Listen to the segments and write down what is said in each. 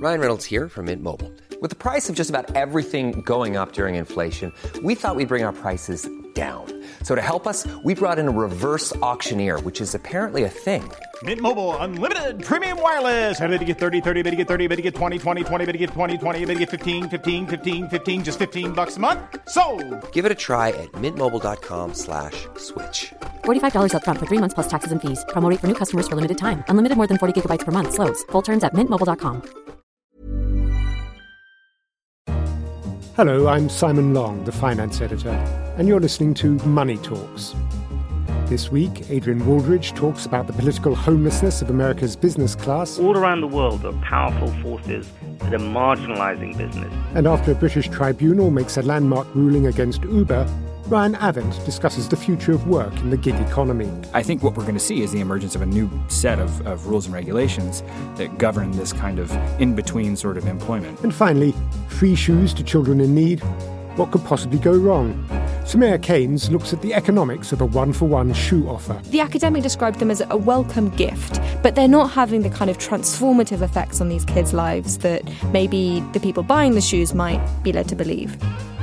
Ryan Reynolds here from Mint Mobile. With the price of just about everything going up during inflation, we thought we'd bring our prices down. So to help us, we brought in a reverse auctioneer, which is apparently a thing. Mint Mobile Unlimited Premium Wireless. How to get 30, 30, bit to get 30, bit to get 20, 20, 20, bit to get 20, 20, bit to get 15, 15, 15, 15, just $15 a month? Sold! Give it a try at mintmobile.com/switch. $45 up front for 3 months plus taxes and fees. Promo rate for new customers for limited time. Unlimited more than 40 gigabytes per month. Slows full terms at mintmobile.com. Hello, I'm Simon Long, the finance editor, and you're listening to Money Talks. This week, Adrian Wooldridge talks about the political homelessness of America's business class. All around the world, there are powerful forces that are marginalising business. And after a British tribunal makes a landmark ruling against Uber, Ryan Avent discusses the future of work in the gig economy. I think what we're going to see is the emergence of a new set of rules and regulations that govern this kind of in-between sort of employment. And finally, free shoes to children in need. What could possibly go wrong? Samaya Keynes looks at the economics of a one-for-one shoe offer. The academic described them as a welcome gift, but they're not having the kind of transformative effects on these kids' lives that maybe the people buying the shoes might be led to believe.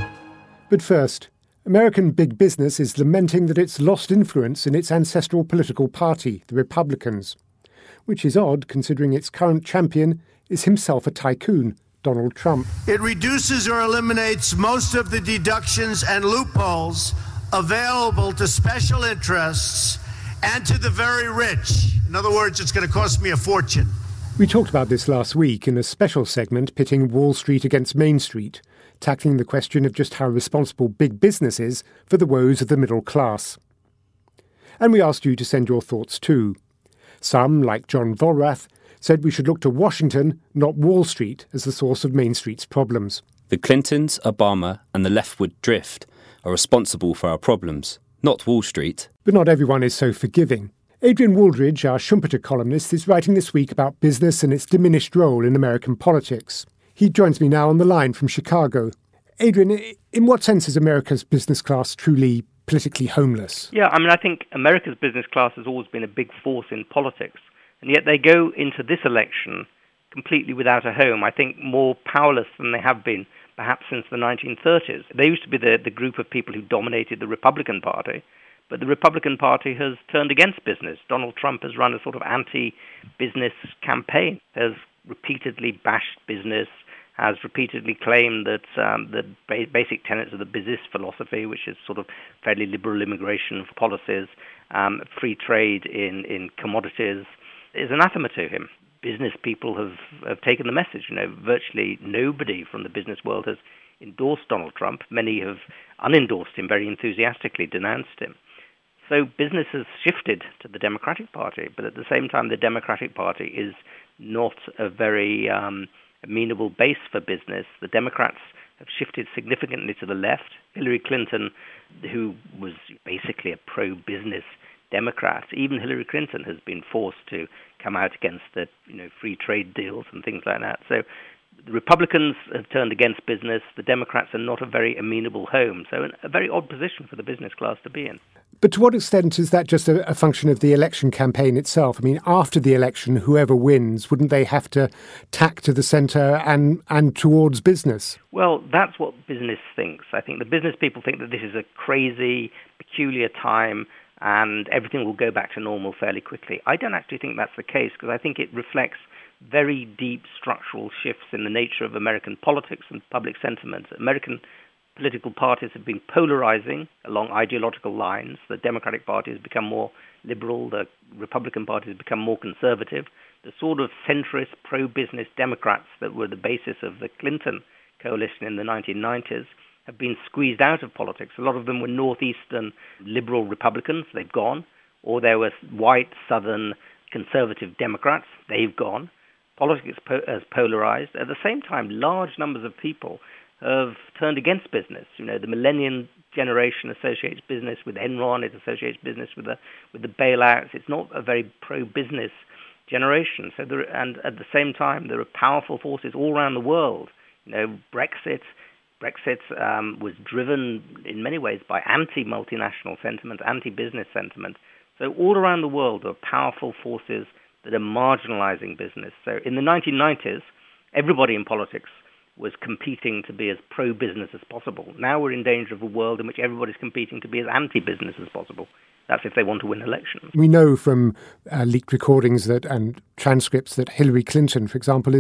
But first, American big business is lamenting that it's lost influence in its ancestral political party, the Republicans, which is odd considering its current champion is himself a tycoon, Donald Trump. It reduces or eliminates most of the deductions and loopholes available to special interests and to the very rich. In other words, it's going to cost me a fortune. We talked about this last week in a special segment pitting Wall Street against Main Street, tackling the question of just how responsible big business is for the woes of the middle class. And we asked you to send your thoughts too. Some, like John Volrath, said we should look to Washington, not Wall Street, as the source of Main Street's problems. The Clintons, Obama and the leftward drift are responsible for our problems, not Wall Street. But not everyone is so forgiving. Adrian Wooldridge, our Schumpeter columnist, is writing this week about business and its diminished role in American politics. He joins me now on the line from Chicago. Adrian, in what sense is America's business class truly politically homeless? Yeah, I think America's business class has always been a big force in politics, and yet they go into this election completely without a home, I think more powerless than they have been perhaps since the 1930s. They used to be the group of people who dominated the Republican Party, but the Republican Party has turned against business. Donald Trump has run a sort of anti-business campaign, has repeatedly bashed business, has repeatedly claimed that the basic tenets of the business philosophy, which is sort of fairly liberal immigration policies, free trade in commodities, is anathema to him. Business people have taken the message. Virtually nobody from the business world has endorsed Donald Trump. Many have unendorsed him, very enthusiastically denounced him. So business has shifted to the Democratic Party, but at the same time, the Democratic Party is not a very amenable base for business. The Democrats have shifted significantly to the left. Hillary Clinton, who was basically a pro-business Democrat, even Hillary Clinton has been forced to come out against the free trade deals and things like that. So the Republicans have turned against business. The Democrats are not a very amenable home. So a very odd position for the business class to be in. But to what extent is that just a function of the election campaign itself? After the election, whoever wins, wouldn't they have to tack to the centre and towards business? Well, that's what business thinks. I think the business people think that this is a crazy, peculiar time and everything will go back to normal fairly quickly. I don't actually think that's the case, because I think it reflects very deep structural shifts in the nature of American politics and public sentiment. American political parties have been polarizing along ideological lines. The Democratic Party has become more liberal. The Republican Party has become more conservative. The sort of centrist, pro-business Democrats that were the basis of the Clinton coalition in the 1990s have been squeezed out of politics. A lot of them were northeastern liberal Republicans. They've gone. Or there were white southern conservative Democrats. They've gone. Politics has polarized. At the same time, large numbers of people have turned against business. The millennium generation associates business with Enron. It associates business with the bailouts. It's not a very pro-business generation. And at the same time, there are powerful forces all around the world. Brexit was driven in many ways by anti-multinational sentiment, anti-business sentiment. So all around the world, there are powerful forces that are marginalizing business. So in the 1990s, everybody in politics was competing to be as pro-business as possible. Now we're in danger of a world in which everybody's competing to be as anti-business as possible. That's if they want to win elections. We know from leaked recordings and transcripts that Hillary Clinton, for example,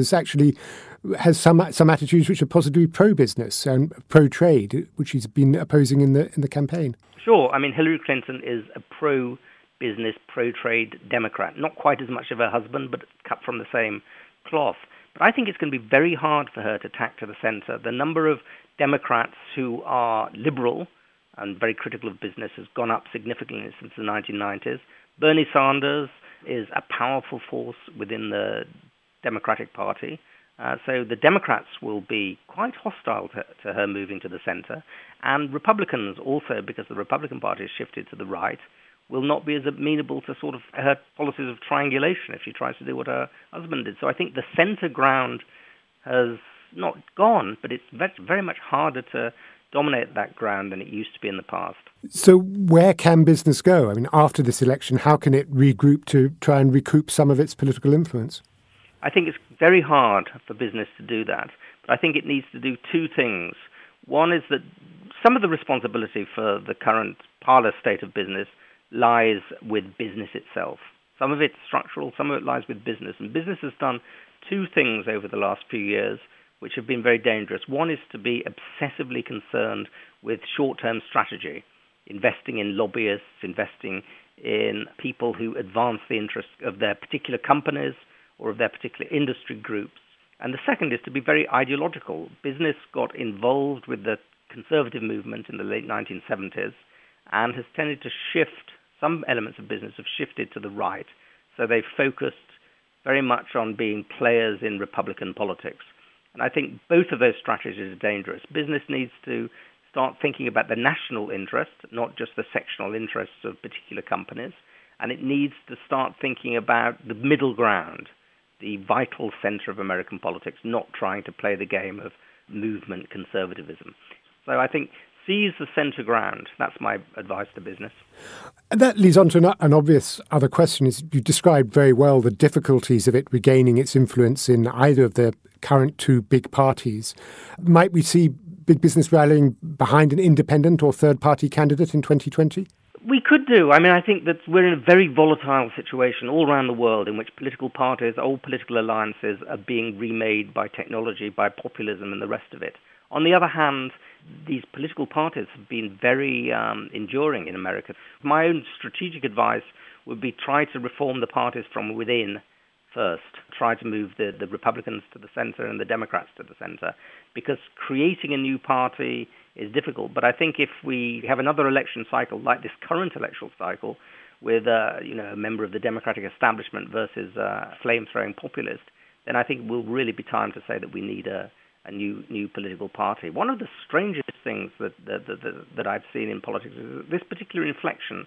has some attitudes which are possibly pro-business and pro-trade, which she's been opposing in the campaign. Sure. I mean, Hillary Clinton is a pro-business, pro-trade Democrat. Not quite as much of her husband, but cut from the same cloth. But I think it's going to be very hard for her to tack to the centre. The number of Democrats who are liberal and very critical of business has gone up significantly since the 1990s. Bernie Sanders is a powerful force within the Democratic Party. So the Democrats will be quite hostile to her moving to the centre. And Republicans also, because the Republican Party has shifted to the right, will not be as amenable to sort of her policies of triangulation if she tries to do what her husband did. So I think the centre ground has not gone, but it's very much harder to dominate that ground than it used to be in the past. So where can business go? I mean, after this election, how can it regroup to try and recoup some of its political influence? I think it's very hard for business to do that, but I think it needs to do two things. One is that some of the responsibility for the current parlous state of business lies with business itself. Some of it's structural, some of it lies with business. And business has done two things over the last few years which have been very dangerous. One is to be obsessively concerned with short-term strategy, investing in lobbyists, investing in people who advance the interests of their particular companies or of their particular industry groups. And the second is to be very ideological. Business got involved with the conservative movement in the late 1970s and has tended to shift. Some elements of business have shifted to the right. So they've focused very much on being players in Republican politics. And I think both of those strategies are dangerous. Business needs to start thinking about the national interest, not just the sectional interests of particular companies. And it needs to start thinking about the middle ground, the vital center of American politics, not trying to play the game of movement conservatism. So I think seize the center ground. That's my advice to business. And that leads on to an obvious other question. Is you described very well the difficulties of it regaining its influence in either of the current two big parties. Might we see big business rallying behind an independent or third-party candidate in 2020? We could do. I mean, I think that we're in a very volatile situation all around the world in which political parties, old political alliances are being remade by technology, by populism and the rest of it. On the other hand, these political parties have been very enduring in America. My own strategic advice would be try to reform the parties from within first. Try to move the Republicans to the center and the Democrats to the center, because creating a new party is difficult. But I think if we have another election cycle like this current election cycle with a member of the Democratic establishment versus a flame-throwing populist, then I think it will really be time to say that we need a new political party. One of the strangest things that I've seen in politics is this particular inflection,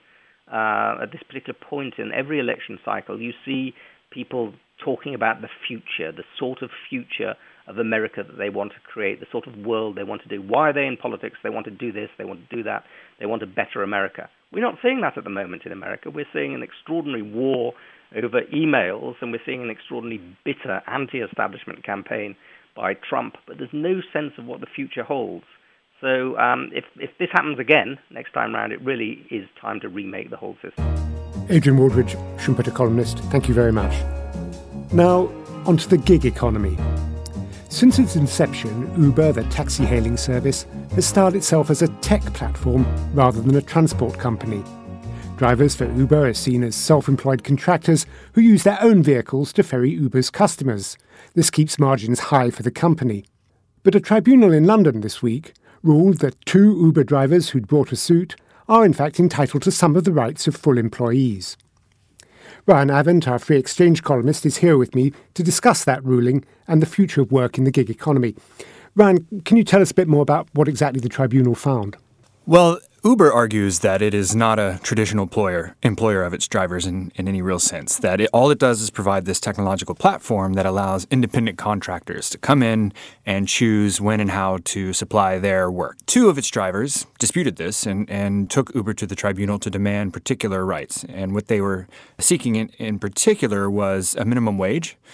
at this particular point in every election cycle, you see people talking about the future, the sort of future of America that they want to create, the sort of world they want to do. Why are they in politics? They want to do this, they want to do that, they want a better America. We're not seeing that at the moment in America. We're seeing an extraordinary war over emails, and we're seeing an extraordinarily bitter anti-establishment campaign by Trump, but there's no sense of what the future holds. So if this happens again next time round, it really is time to remake the whole system. Adrian Wooldridge, Schumpeter columnist, thank you very much. Now, onto the gig economy. Since its inception, Uber, the taxi-hailing service, has styled itself as a tech platform rather than a transport company. Drivers for Uber are seen as self-employed contractors who use their own vehicles to ferry Uber's customers. This keeps margins high for the company. But a tribunal in London this week ruled that two Uber drivers who'd brought a suit are in fact entitled to some of the rights of full employees. Ryan Avent, our Free Exchange columnist, is here with me to discuss that ruling and the future of work in the gig economy. Ryan, can you tell us a bit more about what exactly the tribunal found? Well, Uber argues that it is not a traditional employer of its drivers in any real sense, that all it does is provide this technological platform that allows independent contractors to come in and choose when and how to supply their work. Two of its drivers disputed this and took Uber to the tribunal to demand particular rights. And what they were seeking in particular was a minimum wage,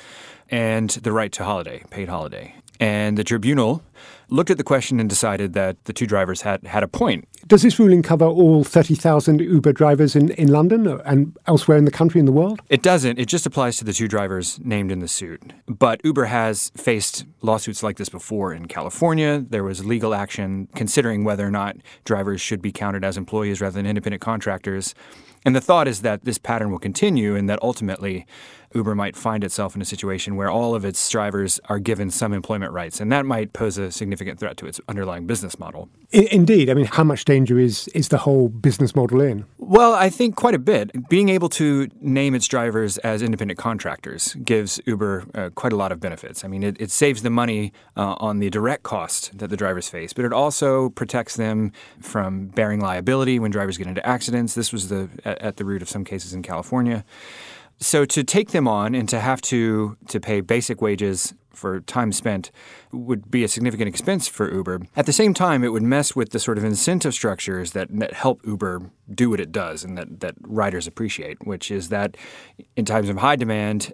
and the right to paid holiday. And the tribunal looked at the question and decided that the two drivers had a point. Does this ruling cover all 30,000 Uber drivers in London and elsewhere in the country and the world? It doesn't. It just applies to the two drivers named in the suit. But Uber has faced lawsuits like this before in California. There was legal action considering whether or not drivers should be counted as employees rather than independent contractors. And the thought is that this pattern will continue and that ultimately Uber might find itself in a situation where all of its drivers are given some employment rights, and that might pose a significant threat to its underlying business model. Indeed. I mean, how much danger is the whole business model in? Well, I think quite a bit. Being able to name its drivers as independent contractors gives Uber quite a lot of benefits. I mean, it saves the money on the direct cost that the drivers face, but it also protects them from bearing liability when drivers get into accidents. This was at the root of some cases in California. So to take them on and to have to pay basic wages for time spent would be a significant expense for Uber. At the same time, it would mess with the sort of incentive structures that help Uber do what it does and that riders appreciate, which is that in times of high demand,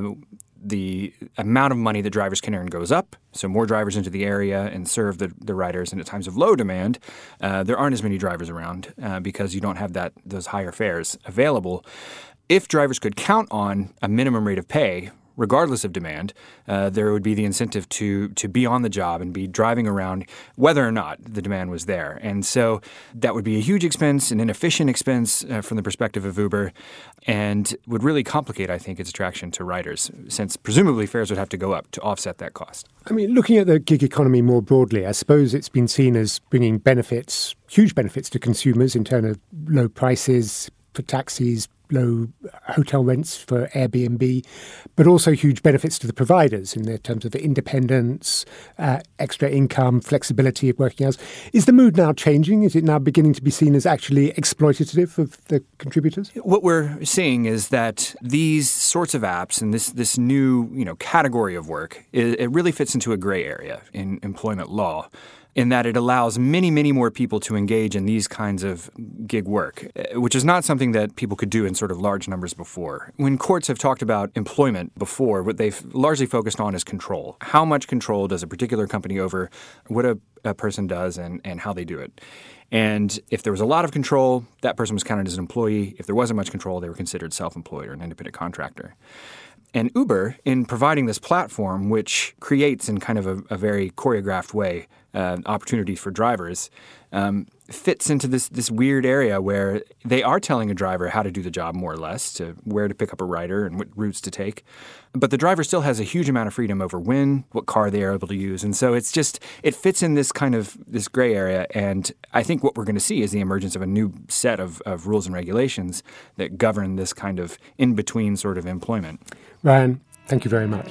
the amount of money that drivers can earn goes up, so more drivers into the area and serve the riders. And at times of low demand, there aren't as many drivers around because you don't have those higher fares available. If drivers could count on a minimum rate of pay, regardless of demand, there would be the incentive to be on the job and be driving around whether or not the demand was there. And so that would be a huge expense, an inefficient expense from the perspective of Uber, and would really complicate, I think, its attraction to riders, since presumably fares would have to go up to offset that cost. I mean, looking at the gig economy more broadly, I suppose it's been seen as bringing benefits, huge benefits to consumers in terms of low prices for taxis, low hotel rents for Airbnb, but also huge benefits to the providers in terms of the independence, extra income, flexibility of working hours. Is the mood now changing? Is it now beginning to be seen as actually exploitative of the contributors? What we're seeing is that these sorts of apps and this new category of work, it really fits into a gray area in employment law, in that it allows many, many more people to engage in these kinds of gig work, which is not something that people could do in sort of large numbers before. When courts have talked about employment before, what they've largely focused on is control. How much control does a particular company over what a person does and how they do it? And if there was a lot of control, that person was counted as an employee. If there wasn't much control, they were considered self-employed or an independent contractor. And Uber, in providing this platform, which creates in kind of a very choreographed way opportunities for drivers, fits into this weird area where they are telling a driver how to do the job more or less, to where to pick up a rider and what routes to take. But the driver still has a huge amount of freedom over what car they are able to use. And so it fits in this gray area. And I think what we're going to see is the emergence of a new set of rules and regulations that govern this kind of in-between sort of employment. Ryan, thank you very much.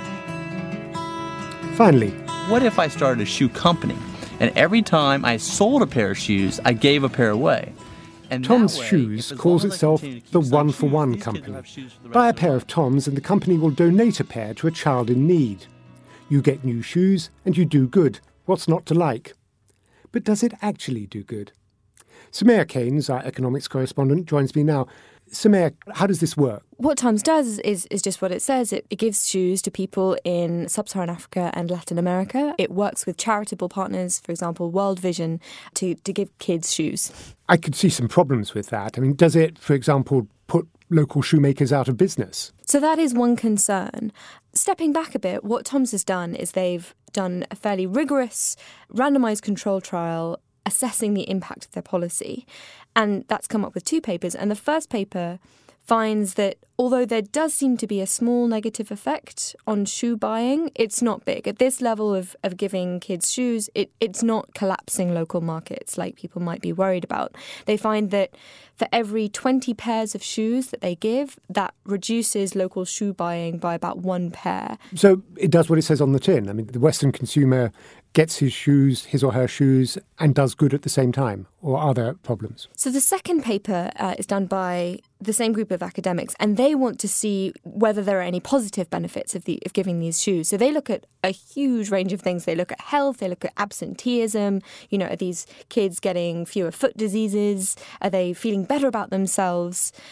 Finally, what if I started a shoe company and every time I sold a pair of shoes, I gave a pair away? And Tom's Shoes calls itself the One-for-One Company. Buy a pair of Tom's and the company will donate a pair to a child in need. You get new shoes and you do good. What's not to like? But does it actually do good? Soumaya Keynes, our economics correspondent, joins me now. Soumaya, how does this work? What Tom's does is just what it says. It gives shoes to people in sub-Saharan Africa and Latin America. It works with charitable partners, for example, World Vision, to give kids shoes. I could see some problems with that. I mean, does it, for example, put local shoemakers out of business? So that is one concern. Stepping back a bit, what Tom's has done is they've done a fairly rigorous randomised control trial assessing the impact of their policy. And that's come up with two papers. And the first paper finds that although there does seem to be a small negative effect on shoe buying, it's not big. At this level of giving kids shoes, it's not collapsing local markets like people might be worried about. They find that for every 20 pairs of shoes that they give, that reduces local shoe buying by about one pair. So it does what it says on the tin. I mean, the Western consumer gets his or her shoes, and does good at the same time? Or are there problems? So the second paper is done by the same group of academics, and they want to see whether there are any positive benefits of giving these shoes. So they look at a huge range of things. They look at health, they look at absenteeism. Are these kids getting fewer foot diseases? Are they feeling better about themselves?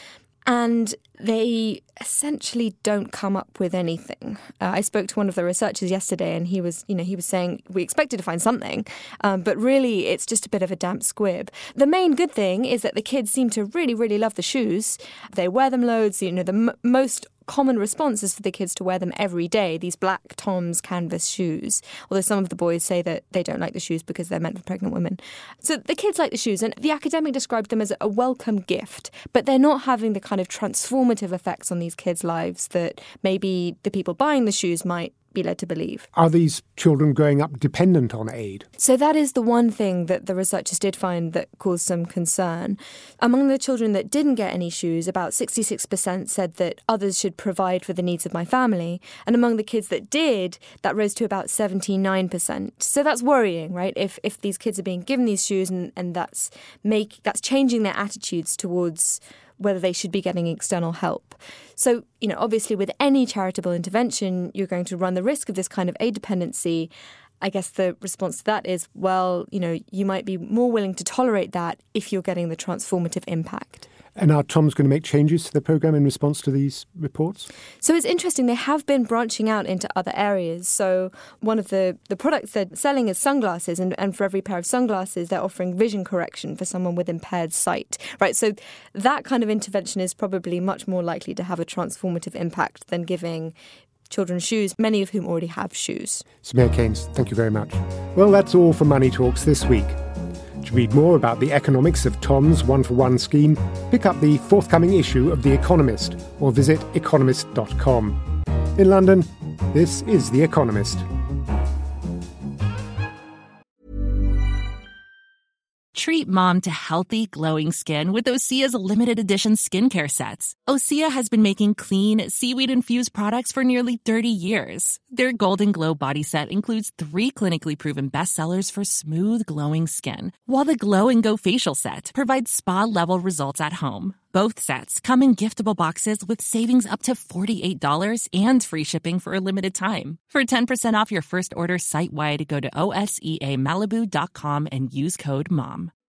And they essentially don't come up with anything. I spoke to one of the researchers yesterday, and he was saying we expected to find something, but really it's just a bit of a damp squib. The main good thing is that the kids seem to really, really love the shoes. They wear them loads. The most common response is for the kids to wear them every day, these black Tom's canvas shoes, although some of the boys say that they don't like the shoes because they're meant for pregnant women. So the kids like the shoes, and the academic described them as a welcome gift, but they're not having the kind of transformative effects on these kids' lives that maybe the people buying the shoes might be led to believe. Are these children growing up dependent on aid? So that is the one thing that the researchers did find that caused some concern. Among the children that didn't get any shoes, about 66% said that others should provide for the needs of my family. And among the kids that did, that rose to about 79%. So that's worrying, right? If these kids are being given these shoes and that's changing their attitudes towards whether they should be getting external help. So, obviously with any charitable intervention, you're going to run the risk of this kind of aid dependency. I guess the response to that is, well, you might be more willing to tolerate that if you're getting the transformative impact. And are Tom's going to make changes to the programme in response to these reports? So it's interesting. They have been branching out into other areas. So one of the products they're selling is sunglasses. And for every pair of sunglasses, they're offering vision correction for someone with impaired sight. Right. So that kind of intervention is probably much more likely to have a transformative impact than giving children shoes, many of whom already have shoes. Samir Keynes, thank you very much. Well, that's all for Money Talks this week. To read more about the economics of Tom's one-for-one scheme, pick up the forthcoming issue of The Economist or visit economist.com. In London, this is The Economist. Treat mom to healthy, glowing skin with Osea's limited edition skincare sets. Osea has been making clean, seaweed-infused products for nearly 30 years. Their Golden Glow body set includes 3 clinically proven bestsellers for smooth, glowing skin, while the Glow and Go facial set provides spa-level results at home. Both sets come in giftable boxes with savings up to $48 and free shipping for a limited time. For 10% off your first order site-wide, go to OSEAMalibu.com and use code MOM.